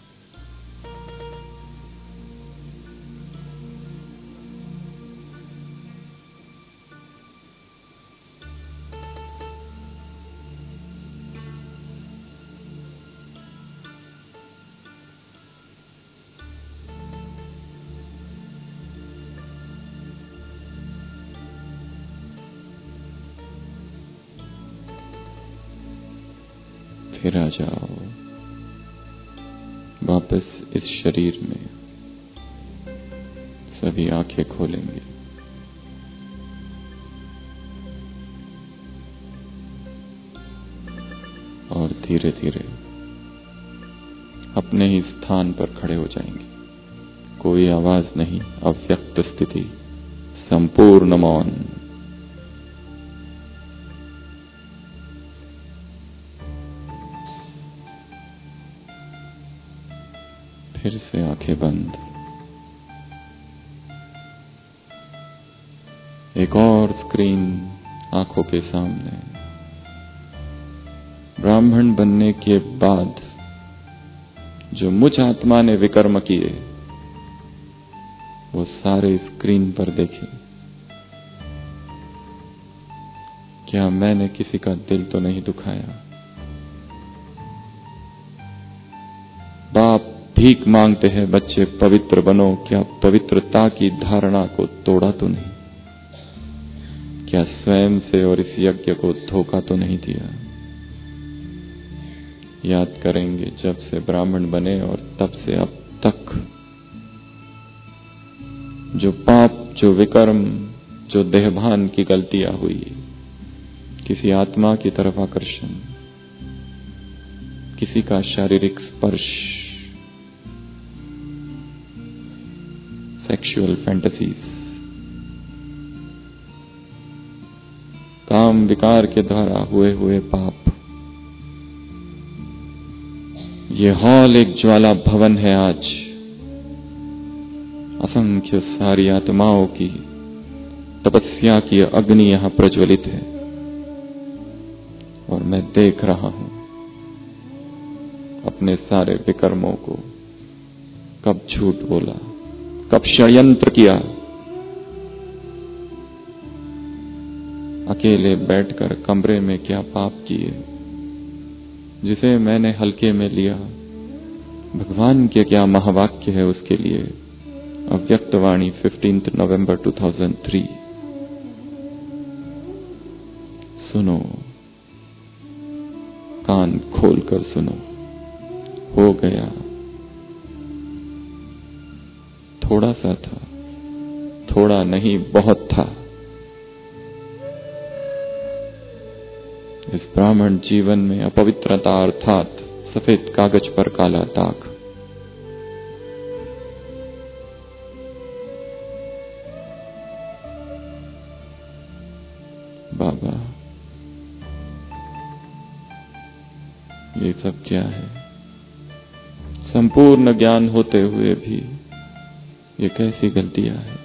फिर आ जाओ वापस इस शरीर में, सभी आंखें खोलेंगे। और धीरे धीरे अपने ही स्थान पर खड़े हो जाएंगे। कोई आवाज नहीं, अव्यक्त स्थिति, संपूर्ण मौन। फिर से आंखें बंद। एक और स्क्रीन आंखों के सामने। ब्राह्मण बनने के बाद जो मुझ आत्मा ने विकर्म किए वो सारे स्क्रीन पर देखे। क्या मैंने किसी का दिल तो नहीं दुखाया? बाप भीख मांगते हैं, बच्चे पवित्र बनो। क्या पवित्रता की धारणा को तोड़ा तो नहीं? क्या स्वयं से और इस यज्ञ को धोखा तो नहीं दिया? याद करेंगे जब से ब्राह्मण बने और तब से अब तक जो पाप, जो विकर्म, जो देहभान की गलतियां हुई, किसी आत्मा की तरफ आकर्षण, किसी का शारीरिक स्पर्श, सेक्सुअल फैंटेसीज, काम विकार के द्वारा हुए हुए पाप। ये हॉल एक ज्वाला भवन है। आज असंख्य सारी आत्माओं की तपस्या की अग्नि यहां प्रज्वलित है और मैं देख रहा हूं अपने सारे विकर्मों को। कब झूठ बोला, कब षड्यंत्र किया, अकेले बैठकर कमरे में क्या पाप किए जिसे मैंने हल्के में लिया। भगवान के क्या महावाक्य है उसके लिए। अव्यक्त वाणी fifteenth November two thousand three. सुनो, कान खोलकर सुनो। हो गया, थोड़ा सा था, थोड़ा नहीं बहुत था। इस ब्राह्मण जीवन में अपवित्रता अर्थात सफेद कागज पर काला दाग। बाबा, ये सब क्या है? संपूर्ण ज्ञान होते हुए भी ये कैसी गलतियां हैं?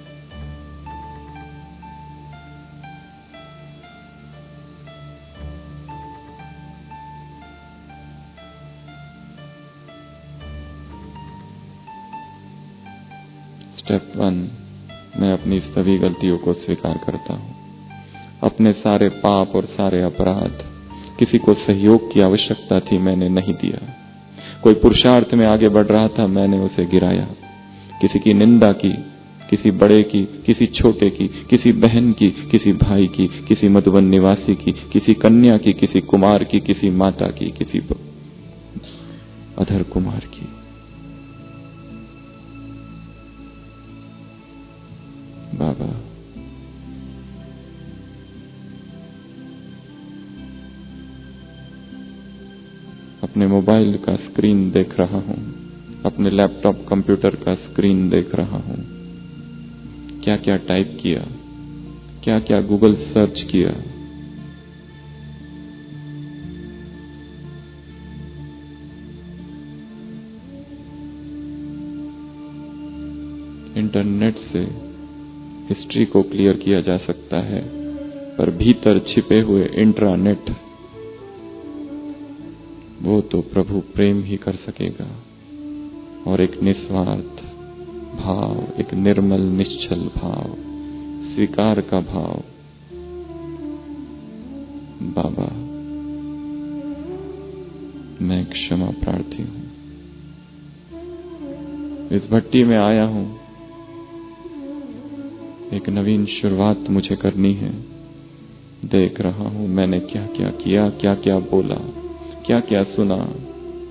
स्टेप वन, मैं अपनी सभी गलतियों को स्वीकार करता हूं। अपने सारे पाप और सारे अपराध। किसी को सहयोग की आवश्यकता थी, मैंने नहीं दिया। कोई पुरुषार्थ में आगे बढ़ रहा था, मैंने उसे गिराया। किसी की निंदा की, किसी बड़े की, किसी छोटे की, किसी बहन की, किसी भाई की, किसी मधुबन निवासी की, किसी कन्या की, किसी कुमार की, किसी माता की, किसी अधर कुमार की। बाबा, अपने मोबाइल का स्क्रीन देख रहा हूं, अपने लैपटॉप कंप्यूटर का स्क्रीन देख रहा हूं। क्या क्या टाइप किया, क्या क्या गूगल सर्च किया। इंटरनेट से हिस्ट्री को क्लियर किया जा सकता है, पर भीतर छिपे हुए इंट्रानेट वो तो प्रभु प्रेम ही कर सकेगा। और एक निस्वार्थ भाव, एक निर्मल निश्चल भाव, स्वीकार का भाव। बाबा, मैं क्षमा प्रार्थी हूं। इस भट्टी में आया हूं, एक नवीन शुरुआत मुझे करनी है। देख रहा हूं मैंने क्या क्या किया, क्या क्या बोला, क्या क्या सुना।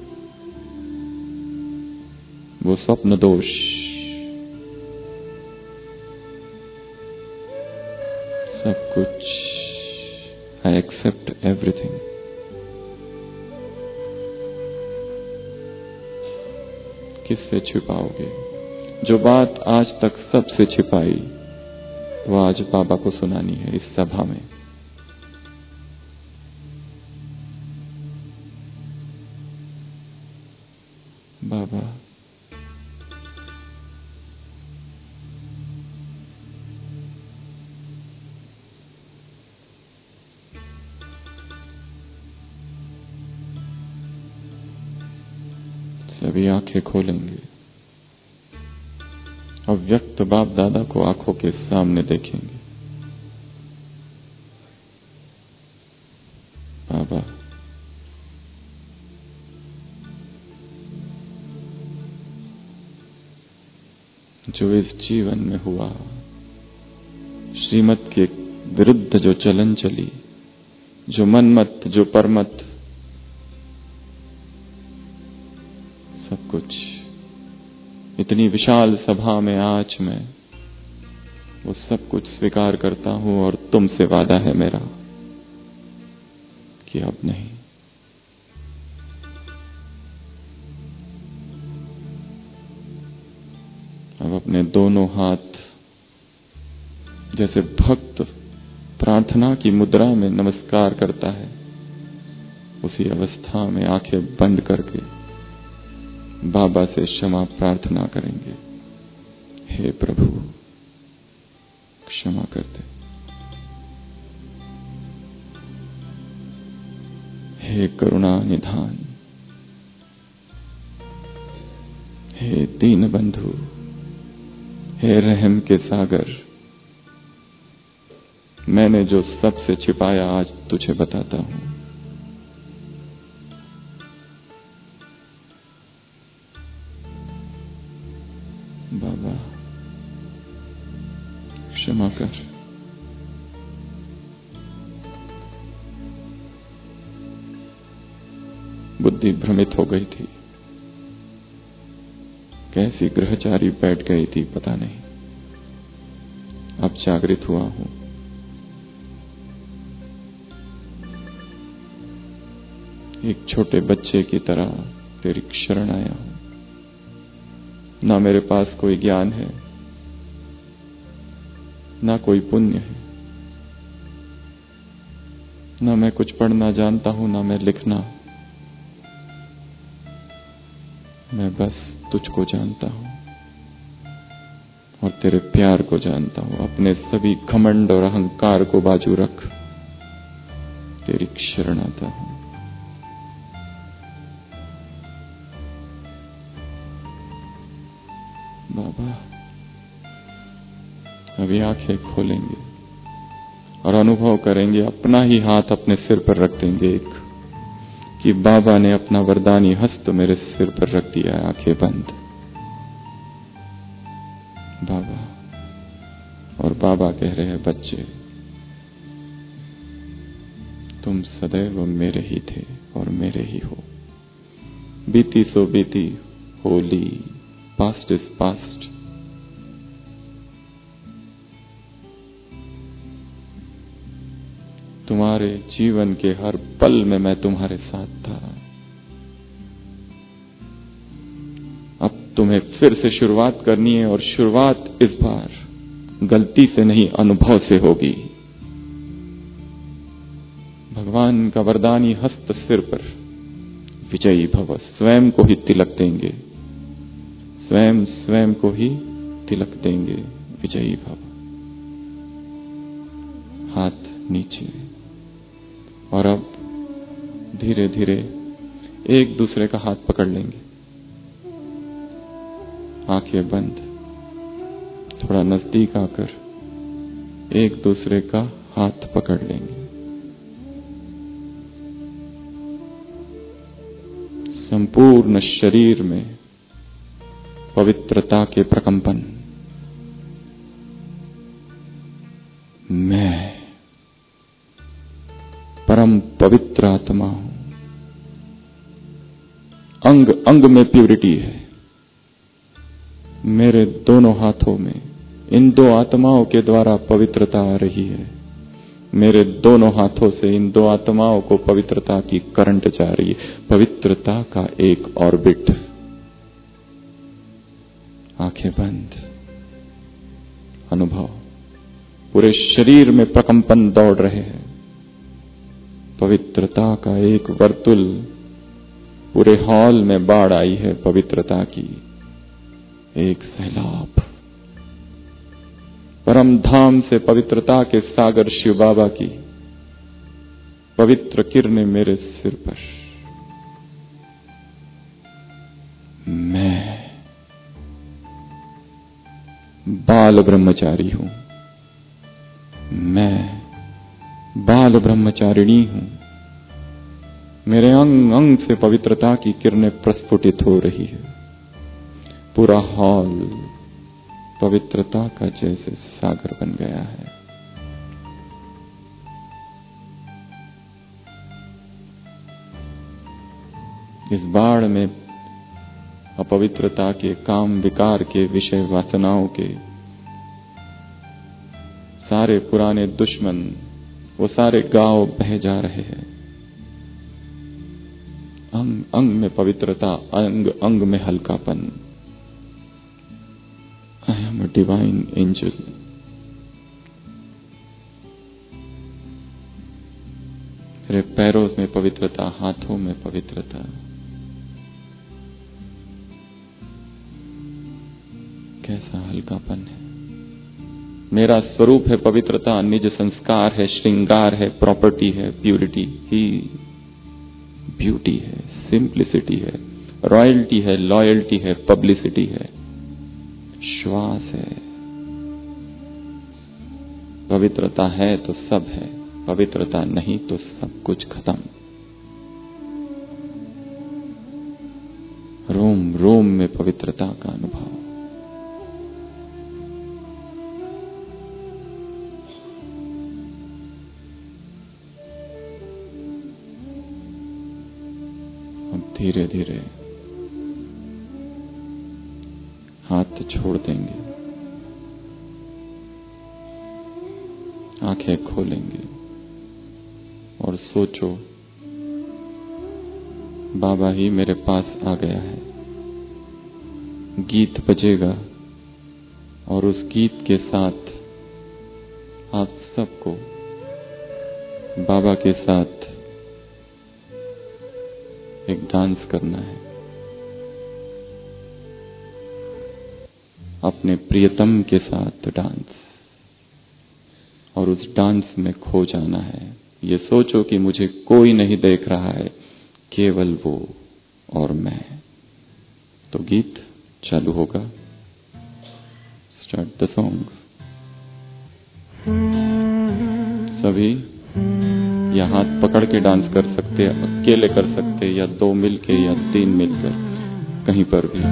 वो स्वप्न दोष, सब कुछ, आई एक्सेप्ट एवरीथिंग। किससे छिपाओगे? जो बात आज तक सबसे छिपाई वो आज बाबा को सुनानी है इस सभा में। बाबा, सभी आंखें खोलेंगे, अव्यक्त बाप दादा को आंखों के सामने देखेंगे। बाबा, जो इस जीवन में हुआ, श्रीमत के विरुद्ध जो चलन चली, जो मनमत, जो परमत, सब कुछ इतनी विशाल सभा में आज मैं वो सब कुछ स्वीकार करता हूं और तुमसे वादा है मेरा कि अब नहीं। अब अपने दोनों हाथ जैसे भक्त प्रार्थना की मुद्रा में नमस्कार करता है, उसी अवस्था में आंखें बंद करके बाबा से क्षमा प्रार्थना करेंगे। हे प्रभु, क्षमा कर दे। हे करुणा निधान, हे दीन बंधु, हे रहम के सागर, मैंने जो सबसे छिपाया आज तुझे बताता हूं। बाबा, क्षमा कर। बुद्धि भ्रमित हो गई थी, कैसी ग्रहचारी बैठ गई थी पता नहीं। अब जागृत हुआ हूं। एक छोटे बच्चे की तरह तेरी शरण आया हूं। ना मेरे पास कोई ज्ञान है, ना कोई पुण्य है, ना मैं कुछ पढ़ना जानता हूं, ना मैं लिखना। मैं बस तुझको जानता हूं और तेरे प्यार को जानता हूं। अपने सभी घमंड और अहंकार को बाजू रख तेरी शरण आता हूं। बाबा, अभी आंखें खोलेंगे और अनुभव करेंगे, अपना ही हाथ अपने सिर पर रख देंगे एक, कि बाबा ने अपना वरदानी हस्त मेरे सिर पर रख दिया है। आंखें बंद। बाबा, और बाबा कह रहे हैं, बच्चे तुम सदैव मेरे ही थे और मेरे ही हो। बीती सो बीती, होली, पास्ट इज पास्ट। तुम्हारे जीवन के हर पल में मैं तुम्हारे साथ था। अब तुम्हें फिर से शुरुआत करनी है और शुरुआत इस बार गलती से नहीं, अनुभव से होगी। भगवान का वरदानी हस्त सिर पर, विजयी भव। स्वयं को ही तिलक देंगे, स्वयं स्वयं को ही तिलक देंगे। विजयी भव। हाथ नीचे, और अब धीरे धीरे एक दूसरे का हाथ पकड़ लेंगे। आंखें बंद, थोड़ा नजदीक आकर एक दूसरे का हाथ पकड़ लेंगे। संपूर्ण शरीर में पवित्रता के प्रकंपन। मैं परम पवित्र आत्मा हूं। अंग अंग में प्यूरिटी है। मेरे दोनों हाथों में इन दो आत्माओं के द्वारा पवित्रता आ रही है। मेरे दोनों हाथों से इन दो आत्माओं को पवित्रता की करंट जा रही है, पवित्रता का एक ऑर्बिट। आंखें बंद, अनुभव, पूरे शरीर में प्रकंपन दौड़ रहे हैं। पवित्रता का एक वर्तुल, पूरे हॉल में बाढ़ आई है पवित्रता की एक सैलाब। परम धाम से पवित्रता के सागर शिव बाबा की पवित्र किरणें मेरे सिर पर। मैं बाल ब्रह्मचारी हूं, मैं बाल ब्रह्मचारिणी हूं। मेरे अंग अंग से पवित्रता की किरणें प्रस्फुटित हो रही है। पूरा हॉल पवित्रता का जैसे सागर बन गया है। इस बाढ़ में अपवित्रता के, काम विकार के, विषय वासनाओं के सारे पुराने दुश्मन, वो सारे गांव बह जा रहे हैं। अंग अंग में पवित्रता, अंग अंग में हल्कापन। I am a divine angel. मेरे पैरों में पवित्रता, हाथों में पवित्रता। कैसा हल्कापन है। मेरा स्वरूप है पवित्रता, निज संस्कार है, श्रृंगार है, प्रॉपर्टी है, प्यूरिटी ही ब्यूटी है, सिंप्लिसिटी है, रॉयल्टी है, लॉयल्टी है, पब्लिसिटी है, श्वास है। पवित्रता है तो सब है, पवित्रता नहीं तो सब कुछ खत्म। रोम रोम में पवित्रता का अनुभव। अब धीरे धीरे हाथ छोड़ देंगे, आंखें खोलेंगे और सोचो बाबा ही मेरे पास आ गया है। गीत बजेगा और उस गीत के साथ आप सबको बाबा के साथ एक डांस करना है। अपने प्रियतम के साथ डांस, और उस डांस में खो जाना है। ये सोचो कि मुझे कोई नहीं देख रहा है, केवल वो और मैं। तो गीत चालू होगा। Start the song. सभी या हाथ पकड़ के डांस कर सकते, अकेले कर सकते, या दो मिलके या तीन मिलकर, कहीं पर भी।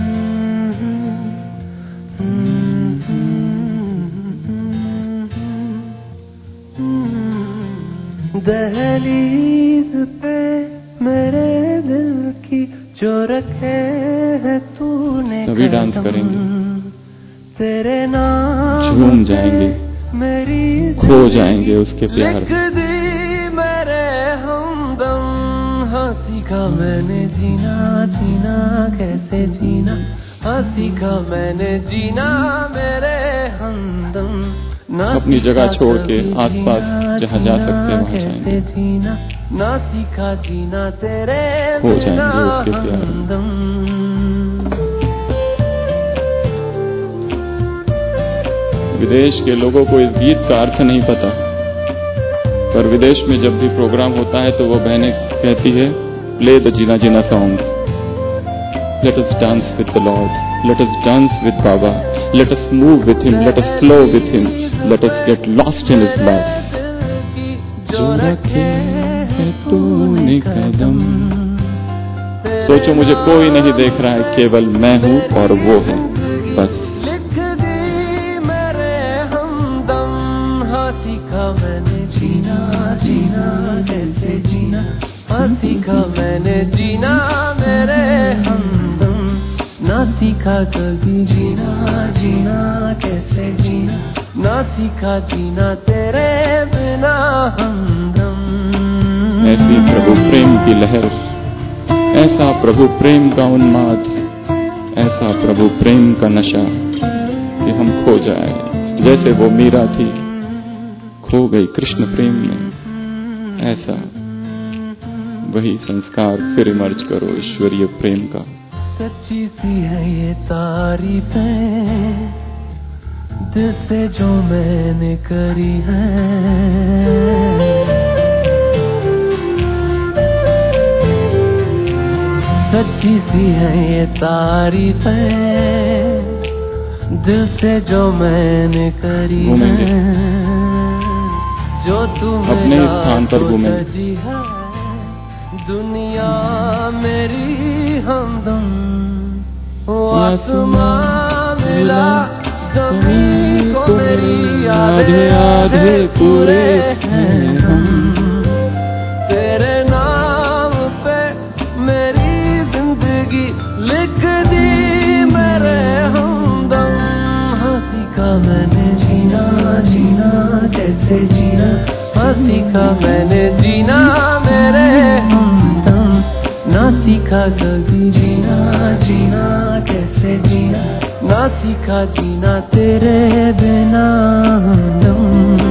दहलीज पे मेरे दिल की जो रखे है तूने, सभी डांस करेंगे, तेरे नाम झूम जाएंगे, मेरी खो जाएंगे उसके प्यार में। लिख दी मेरे हमदम, हाँ सीखा मैंने जीना, जीना कैसे जीना, हाँ सीखा मैंने जीना मेरे हमदम। अपनी जगह छोड़ के आसपास जहाँ जा सकते हैं वहाँ जाएंगे, जीना ना सीखा जीना तेरे खो जाएंगे उसके प्यार में। विदेश के लोगों को इस गीत का अर्थ नहीं पता, पर विदेश में जब भी प्रोग्राम होता है तो वो बहनें कहती है, प्ले द जीना जीना song, let us dance with the Lord, let us dance with Baba, let us move with him, let us flow with him, let us get lost in his love. जो रखे है तूने कदम। सोचो मुझे कोई नहीं देख रहा है, केवल मैं हूँ और वो है, बस। लिख दी मेरे हमदम, हाँ सीखा मैंने जीना, जीना कैसे जीना, हाँ सीखा मैंने जीना मेरे हमदम। ना सीखा कभी जीना, जीना कैसे जीना, ना सीखा जीना तेरे बिना। बिना हमदम। ऐसी प्रभु प्रेम की लहर, ऐसा प्रभु प्रेम का उन्माद, ऐसा प्रभु प्रेम का नशा कि हम खो जाए, जैसे वो मीरा थी खो गई कृष्ण प्रेम में। ऐसा वही संस्कार फिर इमर्ज करो ईश्वरीय प्रेम का। सच्ची सी है ये तारीफें दिल से जो मैंने करी है, सच्ची सी है ये तारीफें दिल से जो मैंने करी है। जो तुम अपने स्थान पर घूमें। दुनिया मेरी हमदम, आसमां मिला ज़मीन को मेरी आधे आधे पूरे हैं हम। तेरे नाम पे मेरी जिंदगी लिख दी मेरे हमदम। हाँ सीखा मैंने जीना जीना कैसे जीना, हाँ सीखा मैंने जीना मेरे हमदम। ना सीखा कभी जीना जीना कैसे जीना, ना सीखा जीना तेरे बिना हमदम।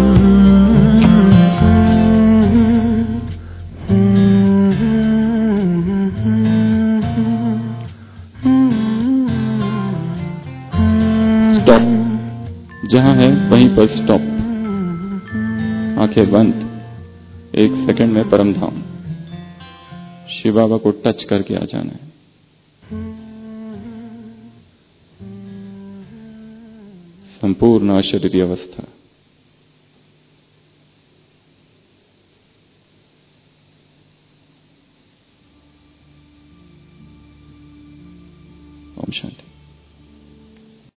स्टॉप, जहां है वहीं पर स्टॉप। आंखें बंद, एक सेकंड में परम धाम शिव बाबा को टच करके आ जाना है। संपूर्ण अशरीरी अवस्था। ओम शांति।